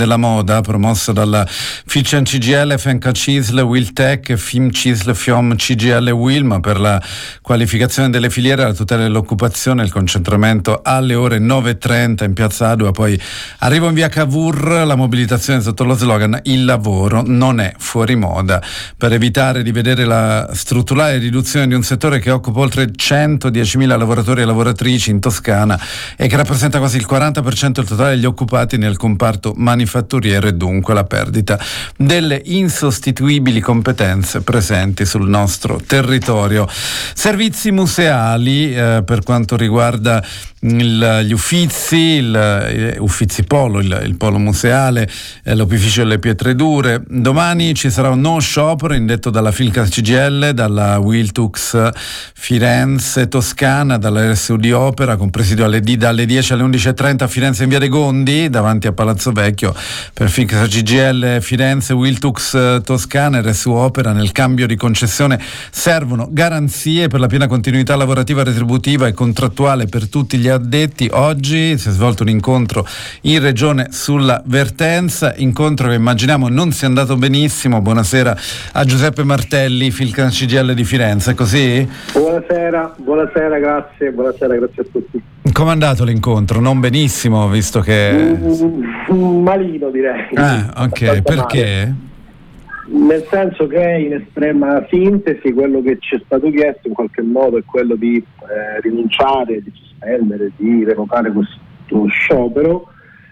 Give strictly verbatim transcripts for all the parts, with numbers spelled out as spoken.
della moda promosso dalla Ficen C G L, F N K Cisl, Wiltec, Fim Cisl, Fiom C G L Wilma per la qualificazione delle filiere, la tutela dell'occupazione, il concentramento alle ore nove e trenta in piazza Adua, poi arrivo in via Cavour, la mobilitazione sotto lo slogan "Il lavoro non è fuori moda", per evitare di vedere la strutturale riduzione di un settore che occupa oltre centodiecimila lavoratori e lavoratrici in Toscana e che rappresenta quasi il quaranta per cento del totale degli occupati nel comparto manifatturiero e dunque la perdita delle insostituibili competenze presenti sul nostro territorio. Servizi museali eh, per quanto riguarda il, gli Uffizi, il, il Uffizi Polo, il, il Polo Museale, eh, l'Opificio delle Pietre Dure. Domani ci sarà un no sciopero indetto dalla Filcas C G L, dalla Wiltux Firenze Toscana, dalla R S U di Opera, con presidio alle, dalle dieci alle undici e trenta a Firenze in via dei Gondi, davanti a Palazzo Vecchio. Per Filcas C G L Firenze, Wiltux Toscana, R S U Opera, nel cambio di concessione servono garanzie per la piena continuità lavorativa, retributiva e contrattuale per tutti gli addetti. Oggi si è svolto un incontro in regione sulla vertenza, incontro che immaginiamo non sia andato benissimo. Buonasera a Giuseppe Martelli, Filcas C G L di Firenze, è così? Buonasera, buonasera, grazie, buonasera, grazie a tutti. Com'è andato l'incontro? Non benissimo, visto che... Mm, malino, direi. Ah, ok, perché? Male. Nel senso che in estrema sintesi quello che ci è stato chiesto in qualche modo è quello di eh, rinunciare, di sospendere, di revocare questo sciopero,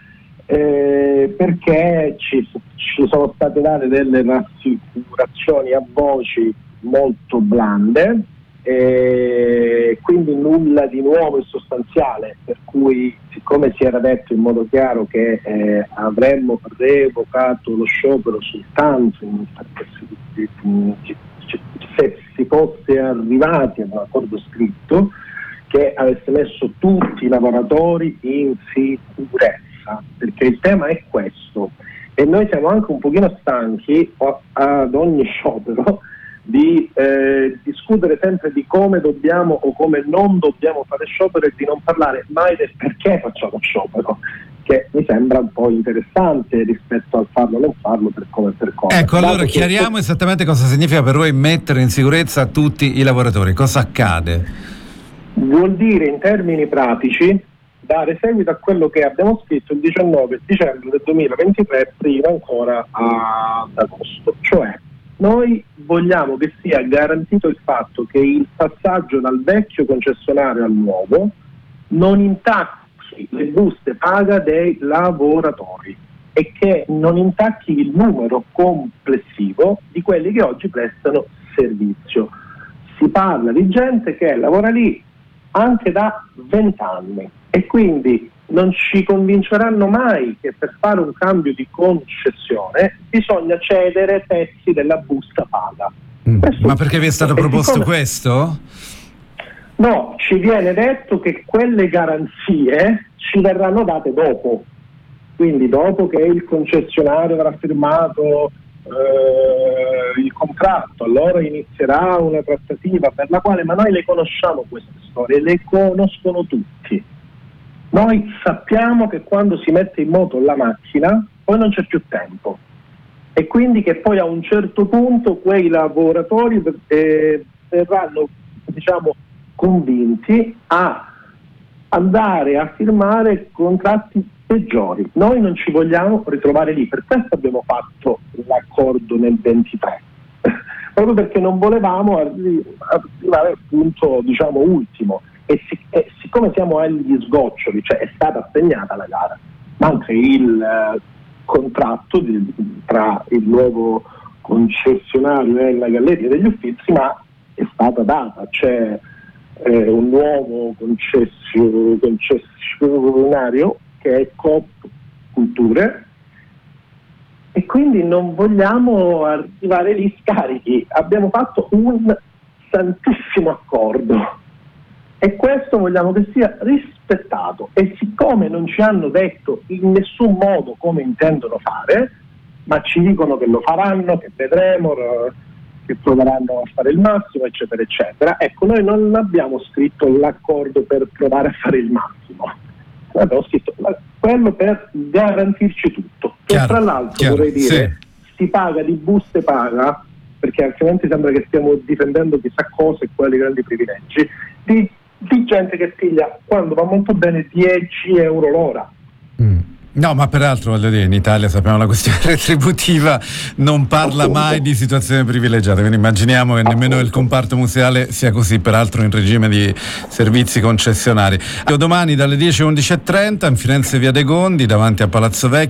eh, perché ci, ci sono state date delle rassicurazioni a voci molto blande, e quindi nulla di nuovo e sostanziale, per cui siccome si era detto in modo chiaro che eh, avremmo revocato lo sciopero soltanto in, se si fosse arrivati ad un accordo scritto che avesse messo tutti i lavoratori in sicurezza, perché il tema è questo e noi siamo anche un pochino stanchi ad ogni sciopero di eh, discutere sempre di come dobbiamo o come non dobbiamo fare sciopero e di non parlare mai del perché facciamo sciopero, che mi sembra un po' interessante rispetto al farlo o non farlo, per come e per cosa. Ecco, allora Dato chiariamo che... esattamente cosa significa per voi mettere in sicurezza tutti i lavoratori, cosa accade? Vuol dire in termini pratici dare seguito a quello che abbiamo scritto il diciannove dicembre del duemilaventitré, prima ancora ad agosto, cioè noi vogliamo che sia garantito il fatto che il passaggio dal vecchio concessionario al nuovo non intacchi le buste paga dei lavoratori e che non intacchi il numero complessivo di quelli che oggi prestano servizio. Si parla di gente che lavora lì anche da vent'anni e quindi non ci convinceranno mai che per fare un cambio di concessione bisogna cedere pezzi della busta paga. Mm, ma perché vi è stato proposto siccome... questo? No, ci viene detto che quelle garanzie ci verranno date dopo, quindi dopo che il concessionario avrà firmato eh, il contratto, allora inizierà una trattativa per la quale, ma noi le conosciamo queste storie, le conoscono tutti. Noi sappiamo che quando si mette in moto la macchina poi non c'è più tempo e quindi che poi a un certo punto quei lavoratori eh, verranno, diciamo, convinti a andare a firmare contratti peggiori. Noi non ci vogliamo ritrovare lì, per questo abbiamo fatto l'accordo nel ventitré, proprio perché non volevamo arri- arrivare al punto, diciamo, ultimo. E, sic- e siccome siamo agli sgoccioli, cioè è stata assegnata la gara, manca il eh, contratto di, tra il nuovo concessionario e la Galleria degli Uffizi, ma è stata data, c'è eh, un nuovo concessio- concessionario che è Coop Culture e quindi non vogliamo arrivare lì scarichi. Abbiamo fatto un santissimo accordo e questo vogliamo che sia rispettato, e siccome non ci hanno detto in nessun modo come intendono fare, ma ci dicono che lo faranno, che vedremo, che proveranno a fare il massimo, eccetera eccetera, ecco, noi non abbiamo scritto l'accordo per provare a fare il massimo, Abbiamo scritto quello per garantirci tutto. Chiaro, e tra l'altro chiaro, vorrei dire, sì. si paga di buste paga, perché altrimenti sembra che stiamo difendendo chissà cosa e quali grandi privilegi, di, di gente che piglia, quando va molto bene, dieci euro l'ora. Mm. No, ma peraltro voglio dire, in Italia sappiamo la questione retributiva non parla Appunto. mai di situazioni privilegiate, quindi immaginiamo che nemmeno Appunto. il comparto museale sia così, peraltro in regime di servizi concessionari. Domani dalle dieci alle undici e trenta in Firenze Via dei Gondi davanti a Palazzo Vecchio